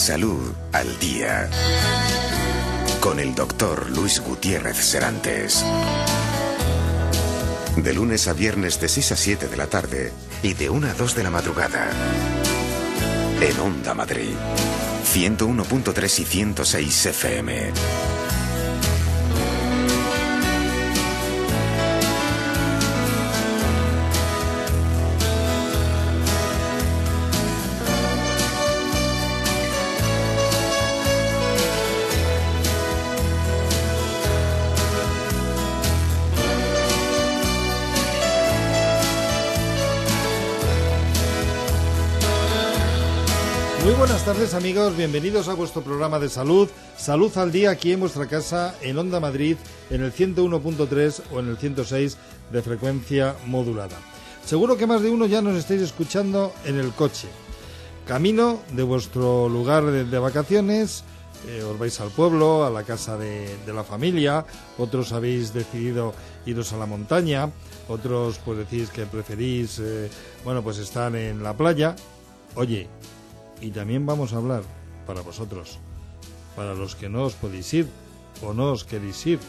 Salud al Día, con el doctor Luis Gutiérrez Serantes. De lunes a viernes de 6 a 7 de la tarde y de 1 a 2 de la madrugada. En Onda Madrid, 101.3 y 106 FM. Muy buenas tardes, amigos, bienvenidos a vuestro programa de salud, Salud al Día, aquí en vuestra casa, en Onda Madrid, en el 101.3 o en el 106 de frecuencia modulada. Seguro que más de uno ya nos estáis escuchando en el coche, camino de vuestro lugar de vacaciones. Os vais al pueblo, a la casa de la familia, otros habéis decidido iros a la montaña, otros pues decís que preferís, pues estar en la playa. Oye, y también vamos a hablar para vosotros, para los que no os podéis ir o no os queréis ir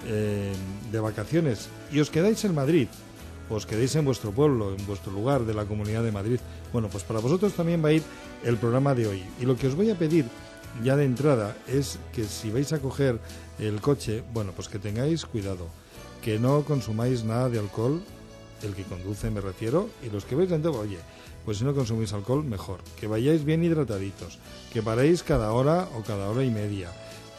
de vacaciones y os quedáis en Madrid, o os quedáis en vuestro pueblo, en vuestro lugar de la Comunidad de Madrid. Bueno, pues para vosotros también va a ir el programa de hoy. Y lo que os voy a pedir ya de entrada es que si vais a coger el coche, pues que tengáis cuidado, que no consumáis nada de alcohol, el que conduce me refiero, y los que vais dentro, oye, pues si no consumís alcohol, mejor. Que vayáis bien hidrataditos, que paréis cada hora o cada hora y media,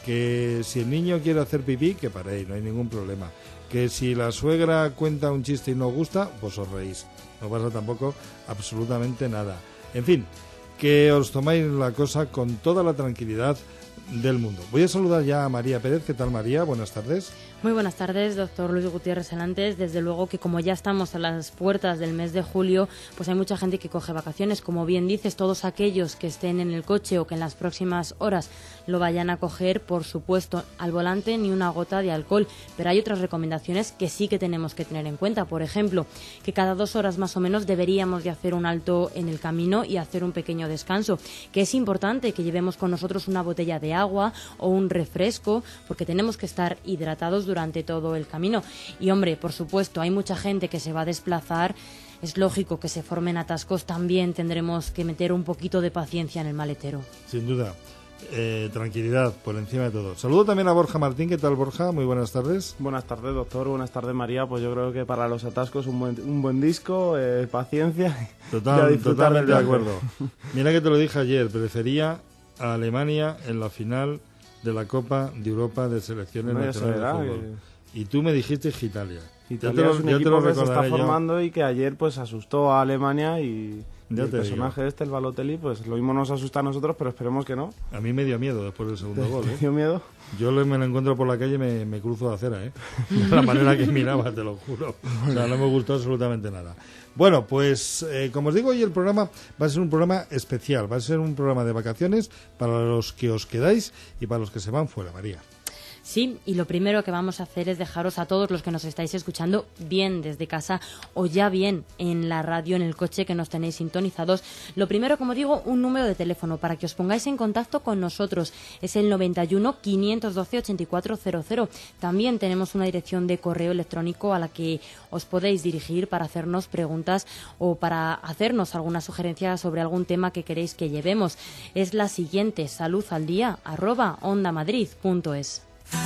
que si el niño quiere hacer pipí, que paréis, no hay ningún problema. Que si la suegra cuenta un chiste y no os gusta, pues os reís. No pasa tampoco absolutamente nada. En fin, que os tomáis la cosa con toda la tranquilidad del mundo. Voy a saludar ya a María Pérez. ¿Qué tal, María? Buenas tardes. Muy buenas tardes, doctor Luis Gutiérrez Serantes. Desde luego que como ya estamos a las puertas del mes de julio, pues hay mucha gente que coge vacaciones. Como bien dices, todos aquellos que estén en el coche o que en las próximas horas lo vayan a coger, por supuesto, al volante ni una gota de alcohol. Pero hay otras recomendaciones que sí que tenemos que tener en cuenta. Por ejemplo, que cada 2 horas más o menos deberíamos de hacer un alto en el camino y hacer un pequeño descanso. Que es importante que llevemos con nosotros una botella de agua o un refresco, porque tenemos que estar hidratados durante todo el camino. Y hombre, por supuesto, hay mucha gente que se va a desplazar, es lógico que se formen atascos, también tendremos que meter un poquito de paciencia en el maletero. Sin duda, tranquilidad por encima de todo. Saludo también a Borja Martín. ¿Qué tal, Borja? Muy buenas tardes. Buenas tardes, doctor. Buenas tardes, María. Pues yo creo que para los atascos un buen disco, paciencia. Totalmente de acuerdo. Mira que te lo dije ayer, prefería a Alemania en la final de la Copa de Europa de selecciones nacionales de fútbol. Y tú me dijiste Italia. Italia es un equipo que se está formando y que ayer pues asustó a Alemania y el personaje el Balotelli, pues lo mismo nos asusta a nosotros, pero esperemos que no. A mí me dio miedo después del segundo gol. ¿Te dio miedo? Yo me lo encuentro por la calle y me cruzo la acera, de la manera que miraba, te lo juro. O sea, no me gustó absolutamente nada. Bueno, pues como os digo, hoy el programa va a ser un programa especial, va a ser un programa de vacaciones para los que os quedáis y para los que se van fuera, María. Sí, y lo primero que vamos a hacer es dejaros a todos los que nos estáis escuchando bien desde casa o ya bien en la radio, en el coche que nos tenéis sintonizados. Lo primero, como digo, un número de teléfono para que os pongáis en contacto con nosotros. Es el 91 512 8400. También tenemos una dirección de correo electrónico a la que os podéis dirigir para hacernos preguntas o para hacernos alguna sugerencia sobre algún tema que queréis que llevemos. Es la siguiente: saludaldia@ondamadrid.es.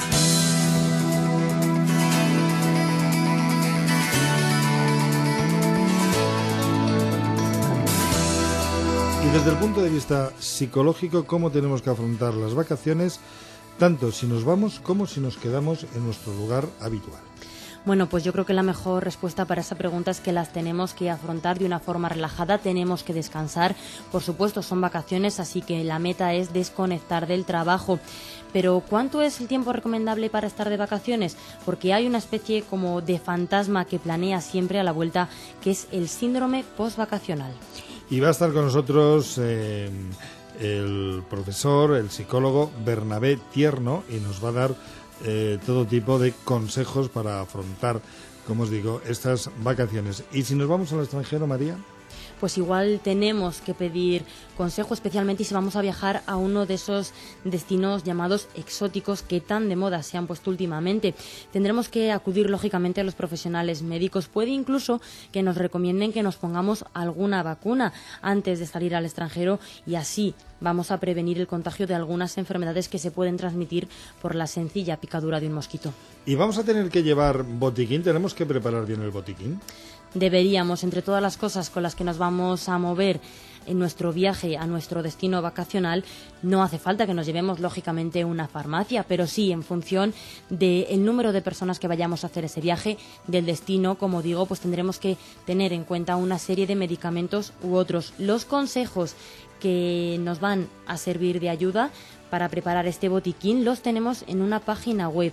Y desde el punto de vista psicológico, ¿cómo tenemos que afrontar las vacaciones, tanto si nos vamos como si nos quedamos en nuestro lugar habitual? Bueno, pues yo creo que la mejor respuesta para esa pregunta es que las tenemos que afrontar de una forma relajada, tenemos que descansar. Por supuesto, son vacaciones, así que la meta es desconectar del trabajo. Pero ¿cuánto es el tiempo recomendable para estar de vacaciones? Porque hay una especie como de fantasma que planea siempre a la vuelta, que es el síndrome postvacacional. Y va a estar con nosotros el profesor, el psicólogo Bernabé Tierno, y nos va a dar todo tipo de consejos para afrontar, como os digo, estas vacaciones. ¿Y si nos vamos al extranjero, María? pues igual tenemos que pedir consejo, especialmente si vamos a viajar a uno de esos destinos llamados exóticos que tan de moda se han puesto últimamente. Tendremos que acudir lógicamente a los profesionales médicos. Puede incluso que nos recomienden que nos pongamos alguna vacuna antes de salir al extranjero, y así vamos a prevenir el contagio de algunas enfermedades que se pueden transmitir por la sencilla picadura de un mosquito. ¿Y vamos a tener que llevar botiquín? ¿Tenemos que preparar bien el botiquín? Deberíamos, entre todas las cosas con las que nos vamos a mover en nuestro viaje a nuestro destino vacacional, no hace falta que nos llevemos lógicamente una farmacia, pero sí en función del número de personas que vayamos a hacer ese viaje, del destino, como digo, pues tendremos que tener en cuenta una serie de medicamentos u otros. Los consejos que nos van a servir de ayuda para preparar este botiquín los tenemos en una página web,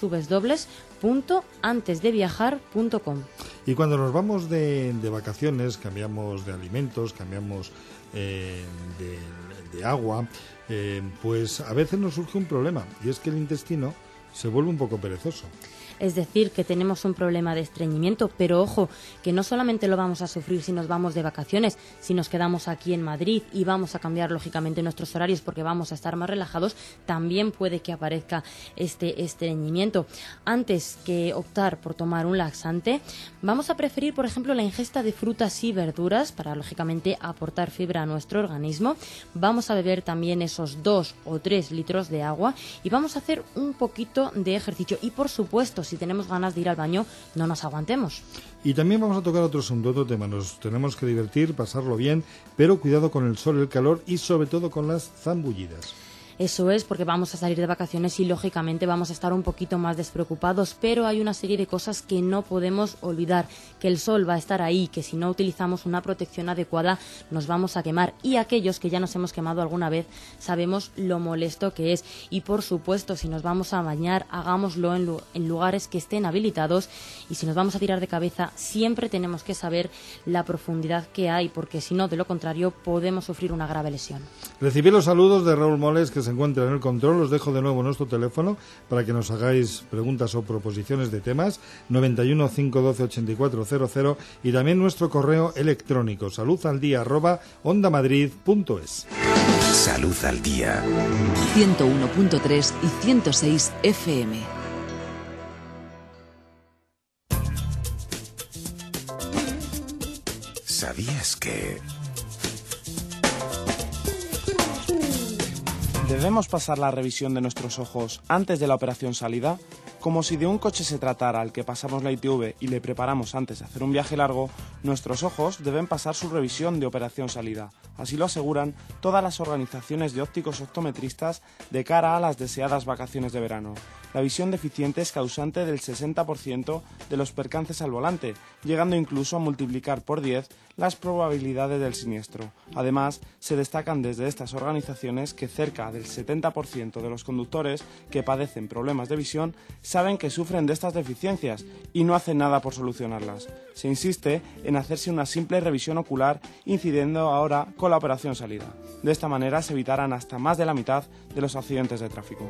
www.antesdeviajar.com. Y cuando nos vamos de vacaciones, cambiamos de alimentos, cambiamos de agua, pues a veces nos surge un problema, y es que el intestino se vuelve un poco perezoso. Es decir, que tenemos un problema de estreñimiento, pero ojo, que no solamente lo vamos a sufrir si nos vamos de vacaciones, si nos quedamos aquí en Madrid y vamos a cambiar lógicamente nuestros horarios porque vamos a estar más relajados, también puede que aparezca este estreñimiento. Antes que optar por tomar un laxante, vamos a preferir, por ejemplo, la ingesta de frutas y verduras para lógicamente aportar fibra a nuestro organismo. Vamos a beber también esos 2 o 3 litros de agua y vamos a hacer un poquito de ejercicio. Y por supuesto, si tenemos ganas de ir al baño, no nos aguantemos. Y también vamos a tocar otro tema. Nos tenemos que divertir, pasarlo bien, pero cuidado con el sol, el calor y sobre todo con las zambullidas. Eso es, porque vamos a salir de vacaciones y lógicamente vamos a estar un poquito más despreocupados, pero hay una serie de cosas que no podemos olvidar, que el sol va a estar ahí, que si no utilizamos una protección adecuada nos vamos a quemar, y aquellos que ya nos hemos quemado alguna vez sabemos lo molesto que es. Y por supuesto, si nos vamos a bañar, hagámoslo en lugares que estén habilitados, y si nos vamos a tirar de cabeza siempre tenemos que saber la profundidad que hay, porque si no, de lo contrario, podemos sufrir una grave lesión. Recibí los saludos de Raúl Moles, que se encuentra en el control. Os dejo de nuevo nuestro teléfono para que nos hagáis preguntas o proposiciones de temas, 91 512 8400, y también nuestro correo electrónico saludaldía@ondamadrid.es. Salud al Día. 101.3 y 106 FM. ¿Sabías que...? ¿Debemos pasar la revisión de nuestros ojos antes de la operación salida? Como si de un coche se tratara al que pasamos la ITV y le preparamos antes de hacer un viaje largo, nuestros ojos deben pasar su revisión de operación salida. Así lo aseguran todas las organizaciones de ópticos optometristas de cara a las deseadas vacaciones de verano. La visión deficiente es causante del 60% de los percances al volante, llegando incluso a multiplicar por 10 las probabilidades del siniestro. Además, se destacan desde estas organizaciones que cerca del 70% de los conductores que padecen problemas de visión saben que sufren de estas deficiencias y no hacen nada por solucionarlas. Se insiste en hacerse una simple revisión ocular, incidiendo ahora con la operación salida. De esta manera se evitarán hasta más de la mitad de los accidentes de tráfico.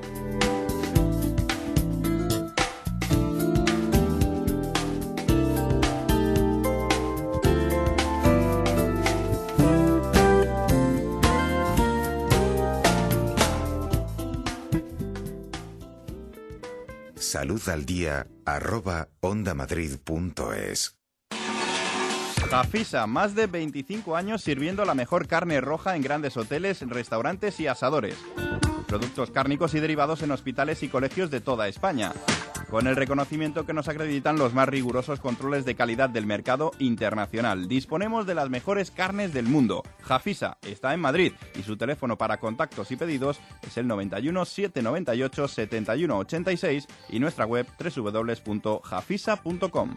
saludaldía@ondamadrid.es. Jafisa, más de 25 años sirviendo la mejor carne roja en grandes hoteles, restaurantes y asadores. Productos cárnicos y derivados en hospitales y colegios de toda España. Con el reconocimiento que nos acreditan los más rigurosos controles de calidad del mercado internacional. Disponemos de las mejores carnes del mundo. Jafisa está en Madrid y su teléfono para contactos y pedidos es el 91 798 71 86 y nuestra web www.jafisa.com.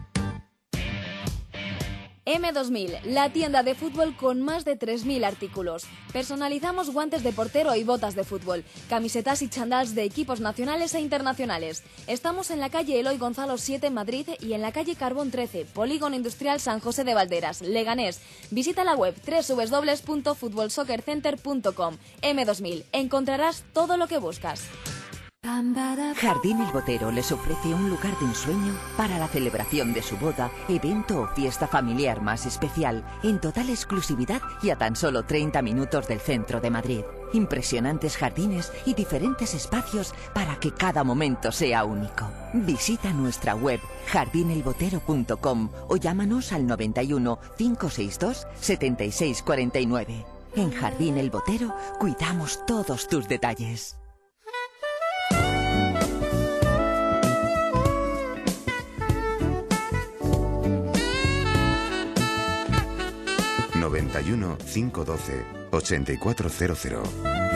M2000, la tienda de fútbol con más de 3.000 artículos. Personalizamos guantes de portero y botas de fútbol, camisetas y chandals de equipos nacionales e internacionales. Estamos en la calle Eloy Gonzalo 7 en Madrid y en la calle Carbón 13, Polígono Industrial San José de Valderas, Leganés. Visita la web www.futbolsoccercenter.com. M2000, encontrarás todo lo que buscas. Jardín El Botero les ofrece un lugar de ensueño para la celebración de su boda, evento o fiesta familiar más especial, en total exclusividad y a tan solo 30 minutos del centro de Madrid. Impresionantes jardines y diferentes espacios para que cada momento sea único. Visita nuestra web jardinelbotero.com o llámanos al 91 562 7649. En Jardín El Botero cuidamos todos tus detalles. 91 512 8400.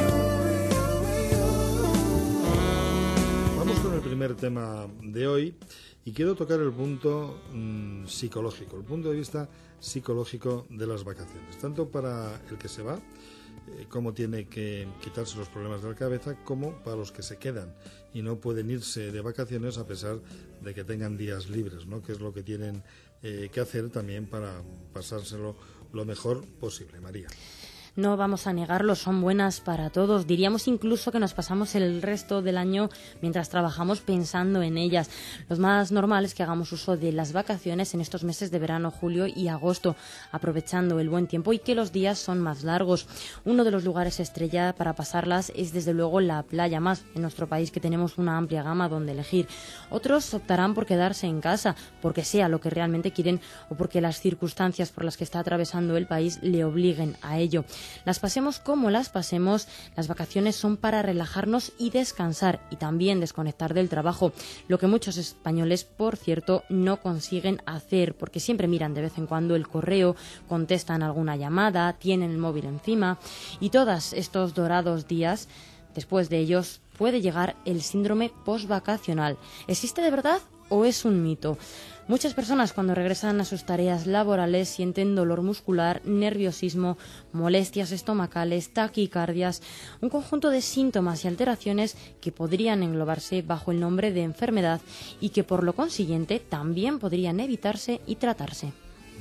Vamos con el primer tema de hoy y quiero tocar el punto psicológico, el punto de vista psicológico de las vacaciones, tanto para el que se va, cómo tiene que quitarse los problemas de la cabeza, como para los que se quedan y no pueden irse de vacaciones a pesar de que tengan días libres, ¿no? Que es lo que tienen que hacer también para pasárselo lo mejor posible. María. No vamos a negarlo, son buenas para todos. Diríamos incluso que nos pasamos el resto del año mientras trabajamos pensando en ellas. Lo más normal es que hagamos uso de las vacaciones en estos meses de verano, julio y agosto, aprovechando el buen tiempo y que los días son más largos. Uno de los lugares estrella para pasarlas es desde luego la playa, más en nuestro país que tenemos una amplia gama donde elegir. Otros optarán por quedarse en casa, porque sea lo que realmente quieren o porque las circunstancias por las que está atravesando el país le obliguen a ello. Las pasemos como las pasemos, las vacaciones son para relajarnos y descansar y también desconectar del trabajo, lo que muchos españoles, por cierto, no consiguen hacer porque siempre miran de vez en cuando el correo, contestan alguna llamada, tienen el móvil encima y todos estos dorados días, después de ellos puede llegar el síndrome postvacacional. ¿Existe de verdad o es un mito? Muchas personas cuando regresan a sus tareas laborales sienten dolor muscular, nerviosismo, molestias estomacales, taquicardias, un conjunto de síntomas y alteraciones que podrían englobarse bajo el nombre de enfermedad y que por lo consiguiente también podrían evitarse y tratarse.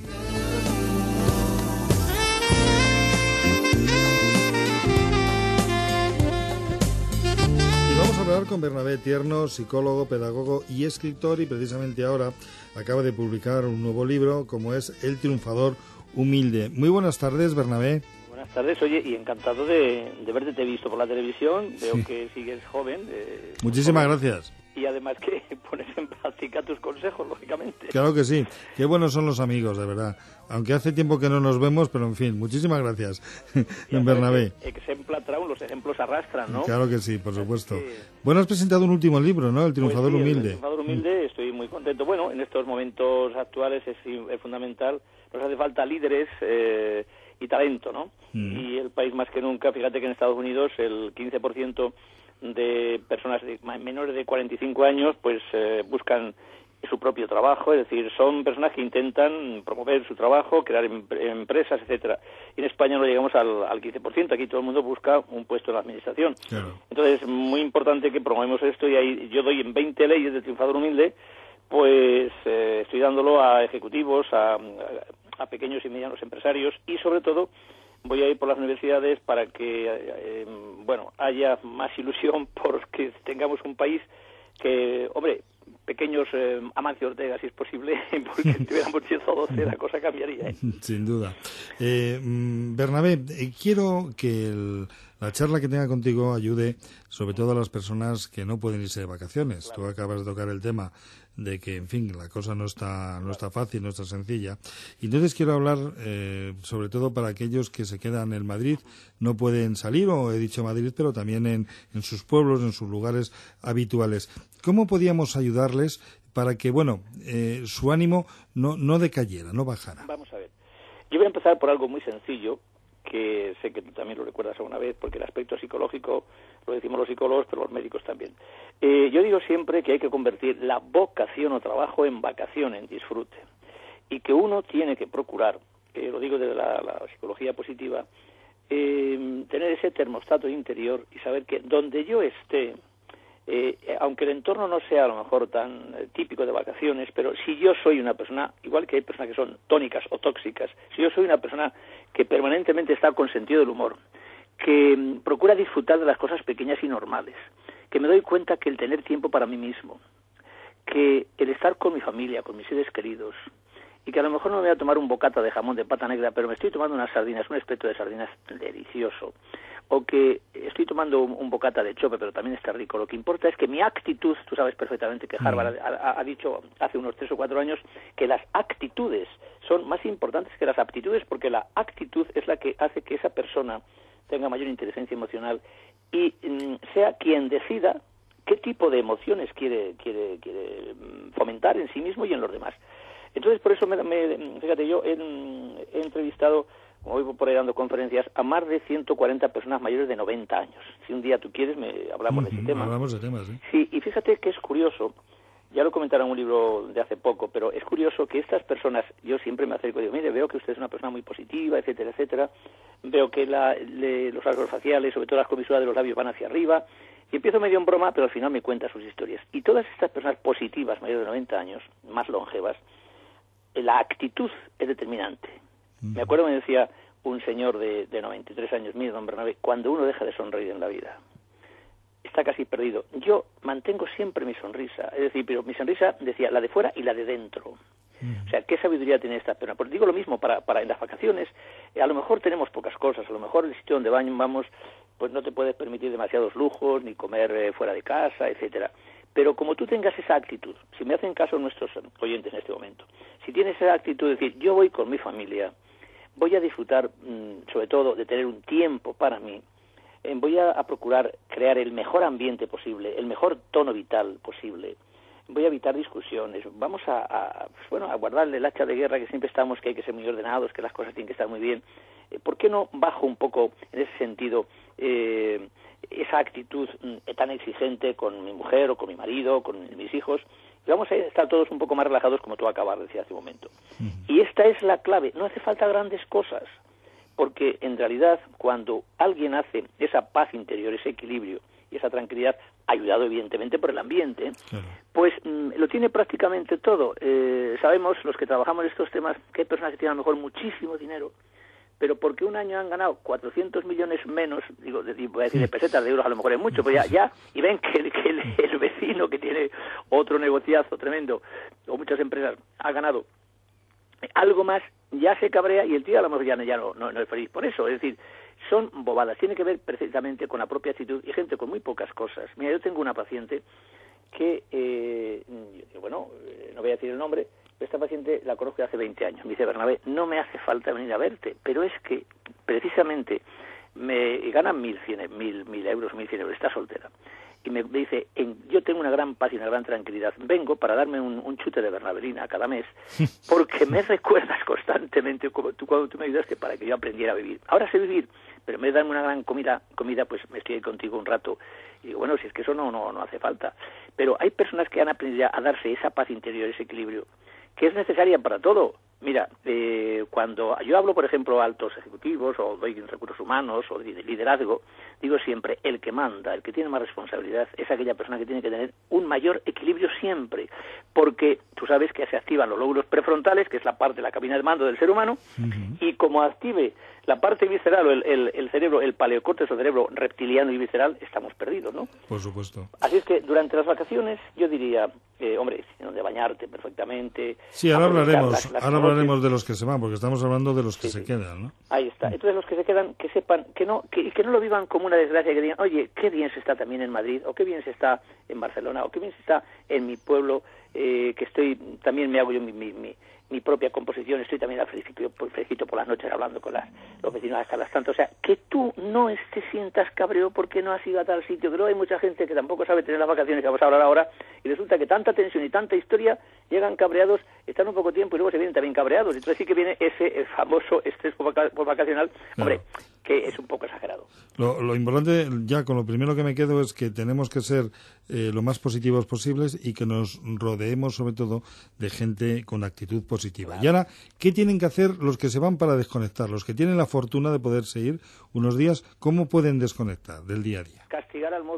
Vamos a hablar con Bernabé Tierno, psicólogo, pedagogo y escritor, y precisamente ahora acaba de publicar un nuevo libro como es El triunfador humilde. Muy buenas tardes, Bernabé. Buenas tardes, oye, y encantado de verte, te he visto por la televisión, veo que sigues joven. Muchísimas gracias. Y además que pones en práctica tus consejos, lógicamente. Claro que sí, qué buenos son los amigos, de verdad. Aunque hace tiempo que no nos vemos, pero en fin, muchísimas gracias, Bernabé. Ejemplo traun, los ejemplos arrastran, ¿no? Claro que sí, por supuesto. Bueno, has presentado un último libro, ¿no? El triunfador humilde. El triunfador humilde, estoy muy contento. Bueno, en estos momentos actuales es fundamental, nos hace falta líderes y talento, ¿no? Y el país más que nunca, fíjate que en Estados Unidos el 15% de personas menores de 45 años pues buscan su propio trabajo, es decir, son personas que intentan promover su trabajo, crear empresas, etcétera. Y en España no llegamos al 15%, aquí todo el mundo busca un puesto en la administración. Claro. Entonces, es muy importante que promovemos esto y ahí yo doy en 20 leyes de triunfador humilde, pues estoy dándolo a ejecutivos, a pequeños y medianos empresarios y sobre todo voy a ir por las universidades para que, haya más ilusión porque tengamos un país que, hombre, pequeños Amancio Ortega, si es posible, porque si tuviéramos 10 o 12 la cosa cambiaría. Sin duda. Bernabé, quiero que la charla que tenga contigo ayude sobre todo a las personas que no pueden irse de vacaciones. Claro. Tú acabas de tocar el tema de que, en fin, la cosa no está fácil, no está sencilla. Y entonces quiero hablar sobre todo para aquellos que se quedan en Madrid, no pueden salir, o he dicho Madrid, pero también en sus pueblos, en sus lugares habituales. ¿Cómo podíamos ayudarles para que, su ánimo no decayera, no bajara? Vamos a ver. Yo voy a empezar por algo muy sencillo, que sé que tú también lo recuerdas alguna vez, porque el aspecto psicológico lo decimos los psicólogos, pero los médicos también. Yo digo siempre que hay que convertir la vocación o trabajo en vacación, en disfrute, y que uno tiene que procurar, lo digo desde la psicología positiva, tener ese termostato interior y saber que donde yo esté, aunque el entorno no sea a lo mejor tan típico de vacaciones, pero si yo soy una persona, igual que hay personas que son tónicas o tóxicas, si yo soy una persona que permanentemente está con sentido del humor, que procura disfrutar de las cosas pequeñas y normales, que me doy cuenta que el tener tiempo para mí mismo, que el estar con mi familia, con mis seres queridos, y que a lo mejor no me voy a tomar un bocata de jamón de pata negra, pero me estoy tomando unas sardinas, un espeto de sardinas delicioso, o que estoy tomando un bocata de chope, pero también está rico. Lo que importa es que mi actitud, tú sabes perfectamente que Harvard ha dicho hace unos 3 o 4 años que las actitudes son más importantes que las aptitudes, porque la actitud es la que hace que esa persona tenga mayor inteligencia emocional y sea quien decida qué tipo de emociones quiere fomentar en sí mismo y en los demás. Entonces, por eso, fíjate, yo he entrevistado, como voy por ahí dando conferencias, a más de 140 personas mayores de 90 años. Si un día tú quieres, hablamos de ese tema. Hablamos de temas, ¿sí? Sí, y fíjate que es curioso, ya lo comentaron en un libro de hace poco, pero es curioso que estas personas, yo siempre me acerco y digo, mire, veo que usted es una persona muy positiva, etcétera, etcétera, veo que los rasgos faciales, sobre todo las comisuras de los labios, van hacia arriba, y empiezo medio en broma, pero al final me cuenta sus historias. Y todas estas personas positivas, mayores de 90 años, más longevas, la actitud es determinante. Me acuerdo, me decía un señor de 93 años, mire, don Bernabé, cuando uno deja de sonreír en la vida, está casi perdido. Yo mantengo siempre mi sonrisa, es decir, pero mi sonrisa, decía, la de fuera y la de dentro. O sea, ¿qué sabiduría tiene esta persona? Pues digo lo mismo para en las vacaciones, a lo mejor tenemos pocas cosas, a lo mejor el sitio donde vamos, pues no te puedes permitir demasiados lujos, ni comer fuera de casa, etcétera. Pero como tú tengas esa actitud, si me hacen caso nuestros oyentes en este momento, si tienes esa actitud de decir, yo voy con mi familia, voy a disfrutar sobre todo de tener un tiempo para mí, voy a procurar crear el mejor ambiente posible, el mejor tono vital posible, voy a evitar discusiones, vamos a guardarle el hacha de guerra que siempre estamos, que hay que ser muy ordenados, que las cosas tienen que estar muy bien. ¿Por qué no bajo un poco en ese sentido esa actitud tan exigente con mi mujer o con mi marido, o con mis hijos? Y vamos a estar todos un poco más relajados, como tú acabas de decir hace un momento. Y esta es la clave, no hace falta grandes cosas, porque en realidad cuando alguien hace esa paz interior, ese equilibrio y esa tranquilidad, ayudado evidentemente por el ambiente, pues lo tiene prácticamente todo. Sabemos, los que trabajamos en estos temas, que hay personas que tienen a lo mejor muchísimo dinero, pero porque un año han ganado 400 millones menos, voy a decir de pesetas, de euros a lo mejor es mucho, pues ya y ven que el vecino que tiene otro negociazo tremendo, o muchas empresas, ha ganado algo más, ya se cabrea y el tío a lo mejor ya no es feliz por eso. Es decir, son bobadas, tiene que ver precisamente con la propia actitud y gente con muy pocas cosas. Mira, yo tengo una paciente que, no voy a decir el nombre, esta paciente la conozco hace 20 años. Me dice, Bernabé, no me hace falta venir a verte, pero es que precisamente me ganan 1.100 euros, está soltera. Y me dice, yo tengo una gran paz y una gran tranquilidad. Vengo para darme un chute de bernabelina cada mes, porque me recuerdas constantemente como cuando tú me ayudaste para que yo aprendiera a vivir. Ahora sé vivir, pero en vez de darme una gran comida, pues me estoy ahí contigo un rato. Y digo, bueno, si es que eso no hace falta. Pero hay personas que han aprendido a darse esa paz interior, ese equilibrio, que es necesaria para todo. Mira, cuando yo hablo, por ejemplo, a altos ejecutivos o doy recursos humanos o de liderazgo, digo siempre, el que manda, el que tiene más responsabilidad, es aquella persona que tiene que tener un mayor equilibrio siempre, porque tú sabes que se activan los lóbulos prefrontales, que es la parte de la cabina de mando del ser humano, y como active la parte visceral o el cerebro, el paleocórtex o cerebro reptiliano y visceral, estamos perdidos, ¿no? Por supuesto. Así es que durante las vacaciones yo diría, hombre, donde bañarte perfectamente. Sí, ahora hablaremos de los que se van, porque estamos hablando de los que se quedan, ¿no? Ahí está. Entonces los que se quedan, que sepan que no lo vivan como una desgracia, que digan, oye, qué bien se está también en Madrid, o qué bien se está en Barcelona, o qué bien se está en mi pueblo, que estoy, también me hago yo mi propia composición, estoy también fresquito por las noches hablando con los vecinos hasta las tantas. O sea, que tú no te sientas cabreo porque no has ido a tal sitio. Pero hay mucha gente que tampoco sabe tener las vacaciones que vamos a hablar ahora, y resulta que tanta tensión y tanta historia, llegan cabreados, están un poco tiempo y luego se vienen también cabreados. Entonces sí que viene ese famoso estrés por vacacional, hombre, que es un poco exagerado. Lo importante, ya con lo primero que me quedo, es que tenemos que ser lo más positivos posibles y que nos rodeemos sobre todo de gente con actitud positiva. Claro. Y ahora, ¿qué tienen que hacer los que se van para desconectar? Los que tienen la fortuna de poderse ir unos días, ¿cómo pueden desconectar del día a día? Castigar al móvil.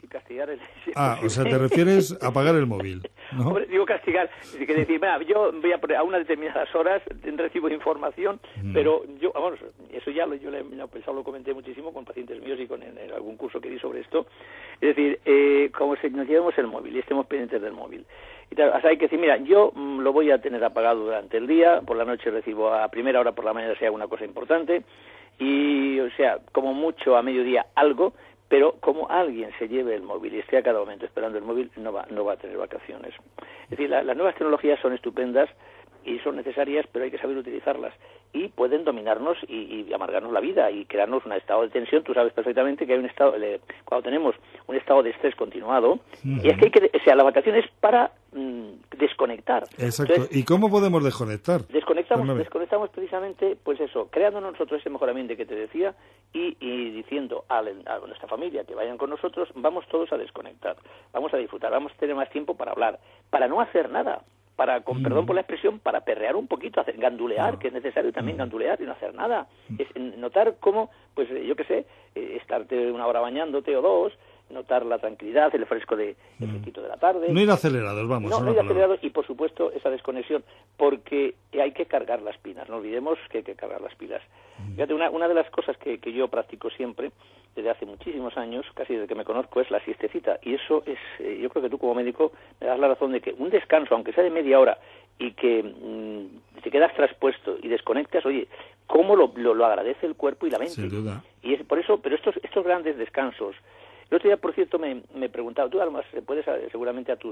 castigar es o sea, te refieres a apagar el móvil, ¿no? Hombre, digo castigar, es decir, mira, yo voy a unas determinadas horas recibo información, pero yo, vamos, eso ya yo lo comenté muchísimo con pacientes míos y en algún curso que di sobre esto. Es decir, como si nos llevemos el móvil y estemos pendientes del móvil. Y tal, o sea, hay que decir, mira, yo lo voy a tener apagado durante el día, por la noche recibo a primera hora, por la mañana sea una cosa importante, y, o sea, como mucho a mediodía algo, pero como alguien se lleve el móvil y esté a cada momento esperando el móvil, no va a tener vacaciones. Es decir, las nuevas tecnologías son estupendas y son necesarias, pero hay que saber utilizarlas. Y pueden dominarnos y amargarnos la vida y crearnos un estado de tensión. Tú sabes perfectamente que hay un estado, cuando tenemos un estado de estrés continuado, y es que o sea, la vacación es para desconectar. Exacto. Entonces, ¿y cómo podemos desconectar? Desconectamos precisamente, pues eso, creando nosotros ese mejor ambiente que te decía y diciendo a nuestra familia que vayan con nosotros, vamos todos a desconectar, vamos a disfrutar, vamos a tener más tiempo para hablar, para no hacer nada, con perdón por la expresión, para perrear un poquito, gandulear, que es necesario también gandulear y no hacer nada. Es notar cómo, pues yo qué sé, estarte una hora bañándote o dos, notar la tranquilidad, el fresco el fresquito de la tarde. No ir acelerados, vamos. No ir acelerados y, por supuesto, esa desconexión, porque hay que cargar las pilas, no olvidemos que hay que cargar las pilas. Fíjate, una de las cosas que yo practico siempre, desde hace muchísimos años, casi desde que me conozco, es la siestecita, y eso es, yo creo que tú como médico me das la razón de que un descanso, aunque sea de media hora, y que te quedas traspuesto y desconectas, oye, cómo lo agradece el cuerpo y la mente. Sin duda. Y es por eso, pero estos grandes descansos. El otro día, por cierto, me preguntaba, tú además puedes seguramente a tus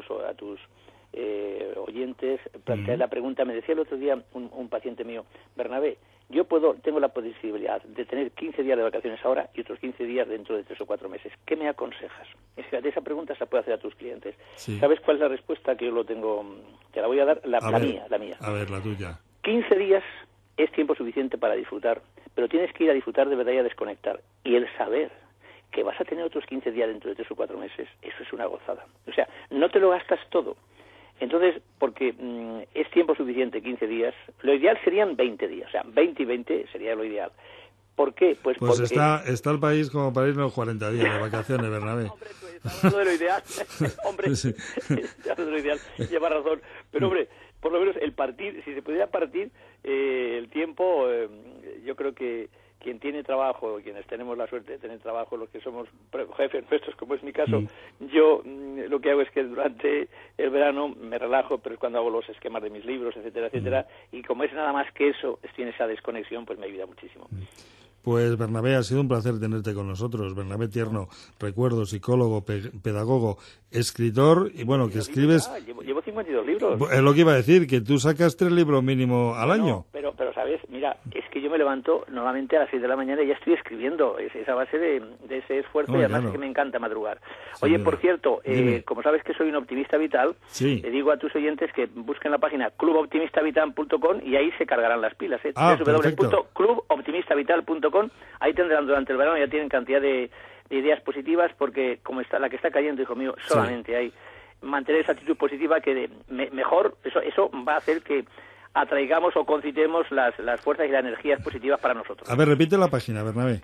oyentes plantear la pregunta. Me decía el otro día un paciente mío, Bernabé, yo tengo la posibilidad de tener 15 días de vacaciones ahora y otros 15 días dentro de 3 o 4 meses. ¿Qué me aconsejas? De esa pregunta se la puede hacer a tus clientes. Sí. ¿Sabes cuál es la respuesta que yo lo tengo? Te la voy a dar, la mía. A ver, la tuya. 15 días es tiempo suficiente para disfrutar, pero tienes que ir a disfrutar de verdad y a desconectar. Y el saber que vas a tener otros 15 días dentro de 3 o 4 meses, eso es una gozada. O sea, no te lo gastas todo. Entonces, porque es tiempo suficiente, 15 días, lo ideal serían 20 días, o sea, 20 y 20 sería lo ideal. ¿Por qué? Pues porque... está el país como para irnos 40 días de vacaciones, Bernabé. Hombre, tú estás hablando de lo ideal. Hombre, sí. Estás hablando de lo ideal, lleva razón. Pero, hombre, por lo menos si se pudiera partir el tiempo, yo creo que quien tiene trabajo, quienes tenemos la suerte de tener trabajo, los que somos jefes nuestros, como es mi caso, yo lo que hago es que durante el verano me relajo, pero es cuando hago los esquemas de mis libros, etcétera, etcétera, y como es nada más que eso, tiene esa desconexión, pues me ayuda muchísimo. Pues Bernabé, ha sido un placer tenerte con nosotros. Bernabé Tierno, recuerdo, psicólogo, pedagogo, escritor, y bueno, que escribes... Llevo 52 libros. Es lo que iba a decir, que tú sacas 3 libros mínimo al año. Pero sabes, mira, es que yo me levanto normalmente a las 6 de la mañana y ya estoy escribiendo. Es esa base de ese esfuerzo y además es que me encanta madrugar. Sí, oye, por cierto, como sabes que soy un optimista vital, le digo a tus oyentes que busquen la página cluboptimistavital.com y ahí se cargarán las pilas. www.cluboptimistavital.com. Ahí tendrán durante el verano, ya tienen cantidad de ideas positivas, porque como está la que está cayendo, hijo mío, solamente hay mantener esa actitud positiva que mejor, eso va a hacer que atraigamos o concitemos las fuerzas y las energías positivas para nosotros. A ver, repite la página, Bernabé.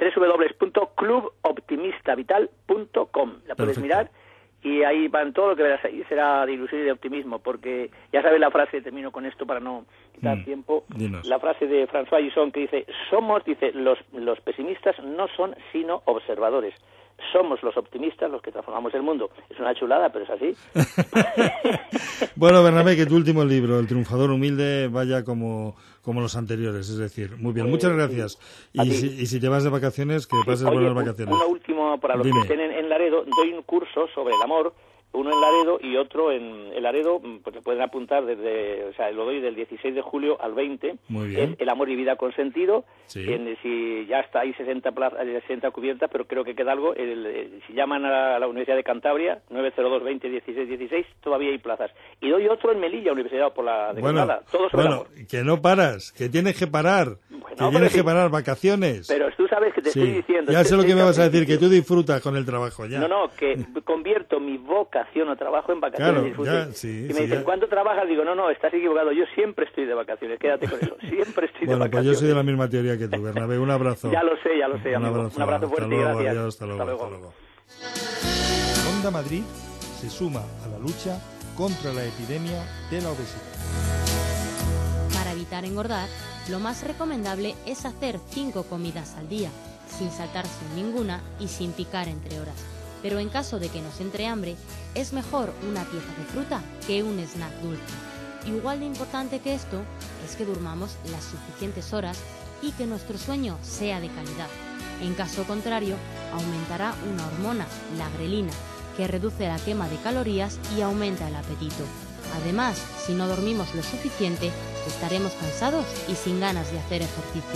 www.cluboptimistavital.com. La puedes mirar y ahí van todo lo que verás ahí, será de ilusión y de optimismo, porque ya sabes la frase, termino con esto para no quitar tiempo, dinos. La frase de François Husson que dice, los pesimistas no son sino observadores. Somos los optimistas los que transformamos el mundo. Es una chulada, pero es así. Bueno, Bernabé, que tu último libro, El triunfador humilde, vaya como los anteriores, es decir, muy bien, muchas gracias. Y si te vas de vacaciones, que pases buenas vacaciones. Una última para los que estén en Laredo, doy un curso sobre el amor, uno en Laredo y otro en Laredo, pues se pueden apuntar lo doy del 16 de julio al 20. Muy bien. Es El amor y vida con sentido. Sí. Si ya está ahí 60 cubiertas, pero creo que queda algo. Si llaman a la Universidad de Cantabria, 902 20 16 16, todavía hay plazas. Y doy otro en Melilla, Universidad por la de Granada. Todo sobre el amor. Que no paras, que tienes que parar. Que parar, vacaciones. Pero tú sabes que te estoy diciendo. Ya sé lo que me vas a decir, que tú disfrutas con el trabajo ya. No, que convierto mi vocación o trabajo en vacaciones. Claro, y me dicen, ¿cuánto trabajas? Digo, no, estás equivocado, yo siempre estoy de vacaciones, quédate con eso, siempre estoy de vacaciones. Bueno, pues yo soy de la misma teoría que tú, Bernabé, un abrazo. Ya lo sé, amigo. Un abrazo fuerte y gracias. Hasta luego. Onda Madrid se suma a la lucha contra la epidemia de la obesidad. Para evitar engordar, lo más recomendable es hacer 5 comidas al día, sin saltarse ninguna y sin picar entre horas. Pero en caso de que nos entre hambre, es mejor una pieza de fruta que un snack dulce. Igual de importante que esto es que durmamos las suficientes horas y que nuestro sueño sea de calidad. En caso contrario, aumentará una hormona, la grelina, que reduce la quema de calorías y aumenta el apetito. Además, si no dormimos lo suficiente, estaremos cansados y sin ganas de hacer ejercicio.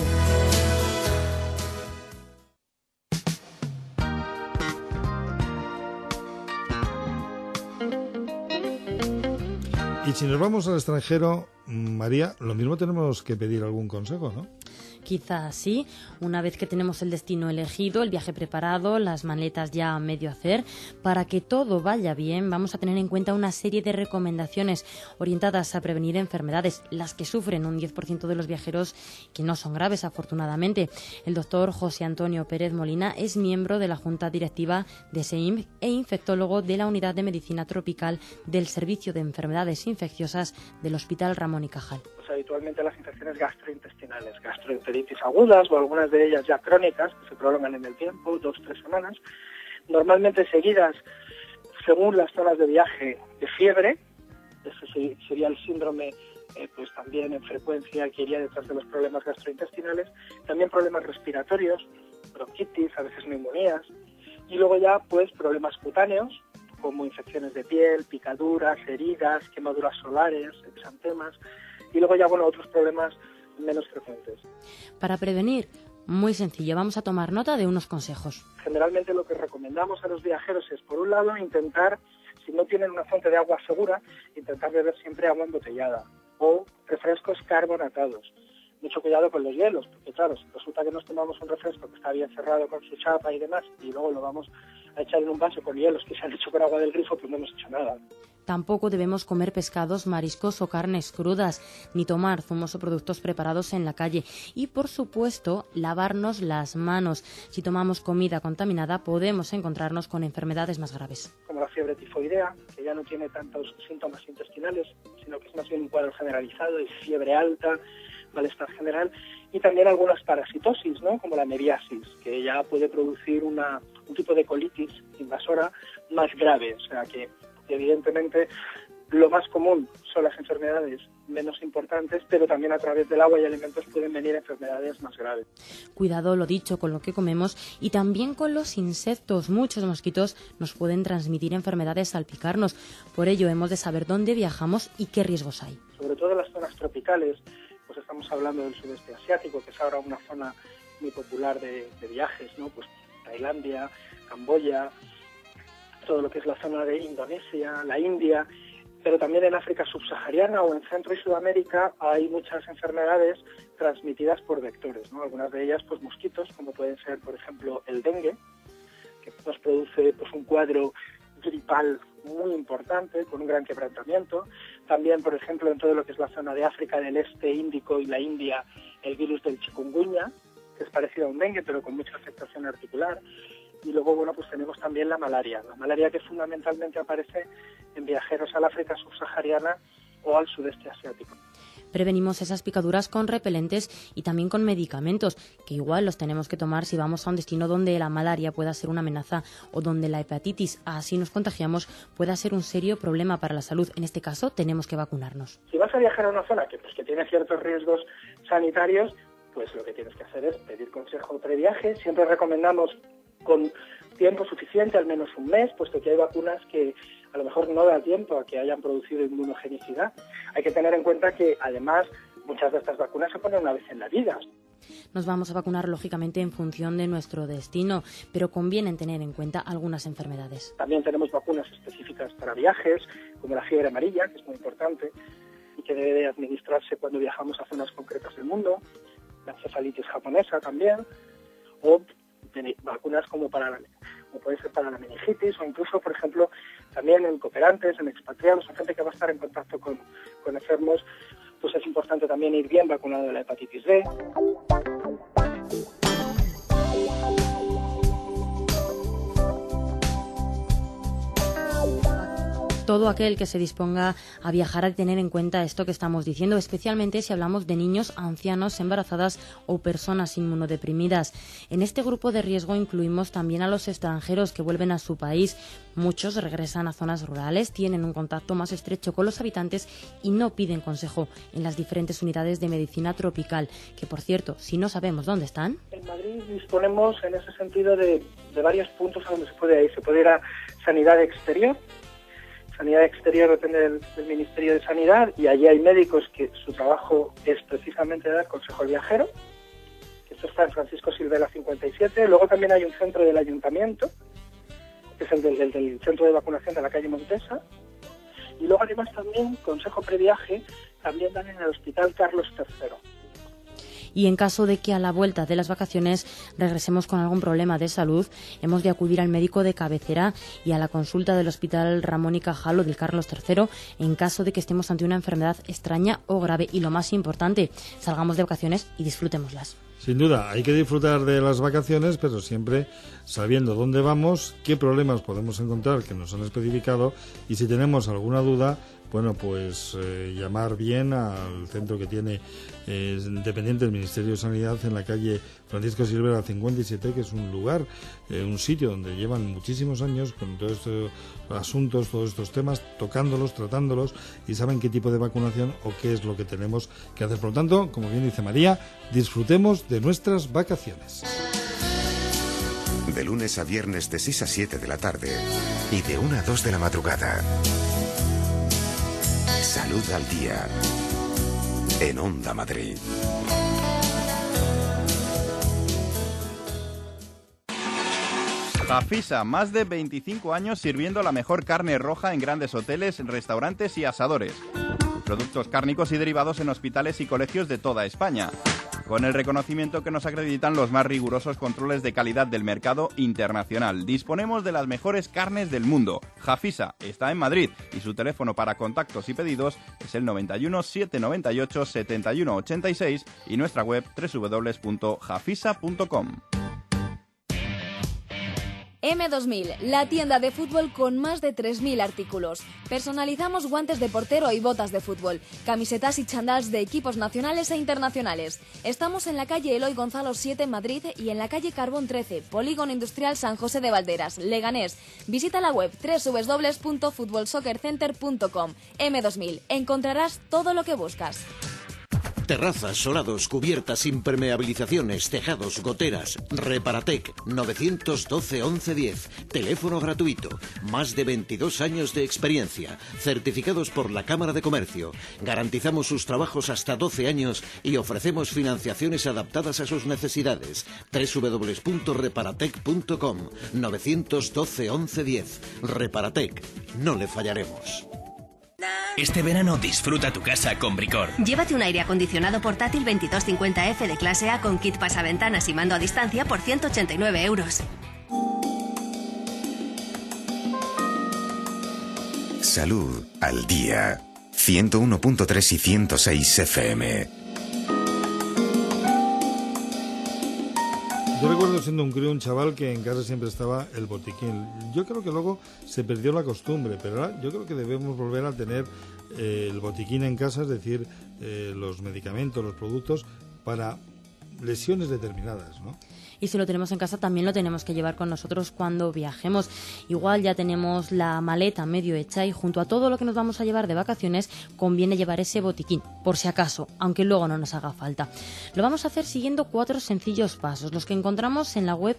Y si nos vamos al extranjero, María, lo mismo tenemos que pedir algún consejo, ¿no? Quizás sí, una vez que tenemos el destino elegido, el viaje preparado, las maletas ya a medio hacer, para que todo vaya bien, vamos a tener en cuenta una serie de recomendaciones orientadas a prevenir enfermedades, las que sufren un 10% de los viajeros, que no son graves, afortunadamente. El doctor José Antonio Pérez Molina es miembro de la Junta Directiva de SEIMF e infectólogo de la Unidad de Medicina Tropical del Servicio de Enfermedades Infecciosas del Hospital Ramón y Cajal. Pues habitualmente las infecciones gastrointestinales, gastroenteritis agudas o algunas de ellas ya crónicas, que se prolongan en el tiempo, 2-3 semanas, normalmente seguidas, según las zonas de viaje, de fiebre. Ese sería el síndrome, pues también en frecuencia que iría detrás de los problemas gastrointestinales, también problemas respiratorios, bronquitis, a veces neumonías, y luego ya pues problemas cutáneos, como infecciones de piel, picaduras, heridas, quemaduras solares, exantemas, y luego ya, bueno, otros problemas menos frecuentes. Para prevenir, muy sencillo, vamos a tomar nota de unos consejos. Generalmente lo que recomendamos a los viajeros es, por un lado, intentar, si no tienen una fuente de agua segura, intentar beber siempre agua embotellada o refrescos carbonatados. Mucho cuidado con los hielos, porque claro, si resulta que nos tomamos un refresco que está bien cerrado con su chapa y demás, y luego lo vamos a echar en un vaso con hielos que se han hecho con agua del grifo, pues no hemos hecho nada. Tampoco debemos comer pescados, mariscos o carnes crudas, ni tomar zumos o productos preparados en la calle. Y, por supuesto, lavarnos las manos. Si tomamos comida contaminada, podemos encontrarnos con enfermedades más graves. Como la fiebre tifoidea, que ya no tiene tantos síntomas intestinales, sino que es más bien un cuadro generalizado, es fiebre alta, malestar general, y también algunas parasitosis, ¿no? Como la meriasis, que ya puede producir un tipo de colitis invasora más grave, o sea que evidentemente lo más común son las enfermedades menos importantes, pero también a través del agua y alimentos pueden venir enfermedades más graves. Cuidado, lo dicho, con lo que comemos y también con los insectos. Muchos mosquitos nos pueden transmitir enfermedades al picarnos. Por ello hemos de saber dónde viajamos y qué riesgos hay. Sobre todo en las zonas tropicales, pues estamos hablando del sudeste asiático, que es ahora una zona muy popular de viajes, ¿no? Pues Tailandia, Camboya, todo lo que es la zona de Indonesia, la India, pero también en África subsahariana o en Centro y Sudamérica hay muchas enfermedades transmitidas por vectores, ¿no? Algunas de ellas, pues mosquitos, como pueden ser, por ejemplo, el dengue, que nos produce pues un cuadro gripal muy importante, con un gran quebrantamiento. También, por ejemplo, en todo lo que es la zona de África del Este, Índico y la India, el virus del chikungunya, que es parecido a un dengue, pero con mucha afectación articular. Y luego, bueno, pues tenemos también la malaria que fundamentalmente aparece en viajeros al África subsahariana o al sudeste asiático. Prevenimos esas picaduras con repelentes y también con medicamentos, que igual los tenemos que tomar si vamos a un destino donde la malaria pueda ser una amenaza o donde la hepatitis, así nos contagiamos, pueda ser un serio problema para la salud. En este caso, tenemos que vacunarnos. Si vas a viajar a una zona que tiene ciertos riesgos sanitarios, pues lo que tienes que hacer es pedir consejo previaje. Siempre recomendamos con tiempo suficiente, al menos un mes, puesto que hay vacunas que a lo mejor no da tiempo a que hayan producido inmunogenicidad. Hay que tener en cuenta que, además, muchas de estas vacunas se ponen una vez en la vida. Nos vamos a vacunar, lógicamente, en función de nuestro destino, pero conviene tener en cuenta algunas enfermedades. También tenemos vacunas específicas para viajes, como la fiebre amarilla, que es muy importante y que debe de administrarse cuando viajamos a zonas concretas del mundo, la encefalitis japonesa también, o vacunas como puede ser para la meningitis, o incluso, por ejemplo, también en cooperantes, en expatriados, en gente que va a estar en contacto con enfermos, pues es importante también ir bien vacunado de la hepatitis B. todo aquel que se disponga a viajar ha de tener en cuenta esto que estamos diciendo, especialmente si hablamos de niños, ancianos, embarazadas o personas inmunodeprimidas. En este grupo de riesgo incluimos también a los extranjeros que vuelven a su país. Muchos regresan a zonas rurales, tienen un contacto más estrecho con los habitantes y no piden consejo en las diferentes unidades de medicina tropical, que por cierto, si no sabemos dónde están. En Madrid disponemos en ese sentido de varios puntos a donde se puede ir. Se puede ir a Sanidad Exterior. Sanidad Exterior depende del Ministerio de Sanidad y allí hay médicos que su trabajo es precisamente dar consejo al viajero. Esto está en Francisco Silvela 57. Luego también hay un centro del ayuntamiento, que es el del centro de vacunación de la calle Montesa. Y luego además también consejo previaje también dan en el Hospital Carlos III. Y en caso de que a la vuelta de las vacaciones regresemos con algún problema de salud, hemos de acudir al médico de cabecera y a la consulta del Hospital Ramón y Cajal o del Carlos III en caso de que estemos ante una enfermedad extraña o grave. Y lo más importante, salgamos de vacaciones y disfrutémoslas. Sin duda, hay que disfrutar de las vacaciones, pero siempre sabiendo dónde vamos, qué problemas podemos encontrar que nos han especificado y si tenemos alguna duda, bueno, pues llamar bien al centro que tiene dependiente del Ministerio de Sanidad en la calle Francisco Silvera 57, que es un lugar, un sitio donde llevan muchísimos años con todos estos asuntos, todos estos temas, tocándolos, tratándolos y saben qué tipo de vacunación o qué es lo que tenemos que hacer. Por lo tanto, como bien dice María, disfrutemos de nuestras vacaciones. De lunes a viernes de 6 a 7 de la tarde y de 1 a 2 de la madrugada. Salud al día en Onda Madrid. Jafisa, más de 25 años sirviendo la mejor carne roja en grandes hoteles, restaurantes y asadores. Productos cárnicos y derivados en hospitales y colegios de toda España. Con el reconocimiento que nos acreditan los más rigurosos controles de calidad del mercado internacional. Disponemos de las mejores carnes del mundo. Jafisa está en Madrid y su teléfono para contactos y pedidos es el 91 798 71 86 y nuestra web www.jafisa.com. M2000, la tienda de fútbol con más de 3.000 artículos. Personalizamos guantes de portero y botas de fútbol, camisetas y chandals de equipos nacionales e internacionales. Estamos en la calle Eloy Gonzalo 7 en Madrid y en la calle Carbón 13, Polígono Industrial San José de Valderas, Leganés. Visita la web www.futbolsoccercenter.com. M2000, encontrarás todo lo que buscas. Terrazas, solados, cubiertas, impermeabilizaciones, tejados, goteras. Reparatec, 912 1110. Teléfono gratuito. Más de 22 años de experiencia. Certificados por la Cámara de Comercio. Garantizamos sus trabajos hasta 12 años y ofrecemos financiaciones adaptadas a sus necesidades. www.reparatec.com. 912 1110. Reparatec. No le fallaremos. Este verano disfruta tu casa con Bricor. Llévate un aire acondicionado portátil 2250F de clase A con kit pasaventanas y mando a distancia por 189 euros. Salud al día. 101.3 y 106 FM. Yo recuerdo siendo un crío, un chaval, que en casa siempre estaba el botiquín. Yo creo que luego se perdió la costumbre, pero ahora yo creo que debemos volver a tener el botiquín en casa, es decir, los medicamentos, los productos para lesiones determinadas, ¿no? Y si lo tenemos en casa también lo tenemos que llevar con nosotros cuando viajemos. Igual ya tenemos la maleta medio hecha y junto a todo lo que nos vamos a llevar de vacaciones conviene llevar ese botiquín, por si acaso, aunque luego no nos haga falta. Lo vamos a hacer siguiendo 4 sencillos pasos, los que encontramos en la web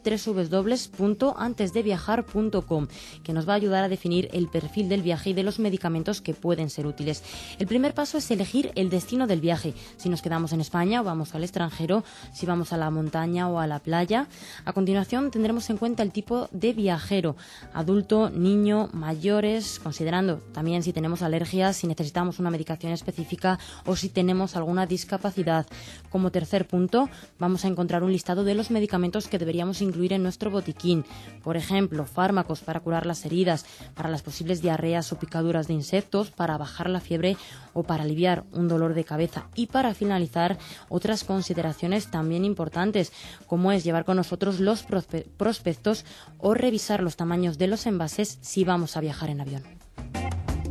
www.antesdeviajar.com, que nos va a ayudar a definir el perfil del viaje y de los medicamentos que pueden ser útiles. El primer paso es elegir el destino del viaje, si nos quedamos en España o vamos al extranjero, si vamos a la montaña o a la playa. A continuación tendremos en cuenta el tipo de viajero, adulto, niño, mayores, considerando también si tenemos alergias, si necesitamos una medicación específica o si tenemos alguna discapacidad. Como tercer punto, vamos a encontrar un listado de los medicamentos que deberíamos incluir en nuestro botiquín. Por ejemplo, fármacos para curar las heridas, para las posibles diarreas o picaduras de insectos, para bajar la fiebre o para aliviar un dolor de cabeza. Y para finalizar, otras consideraciones también importantes, como es llevar con nosotros los prospectos o revisar los tamaños de los envases si vamos a viajar en avión.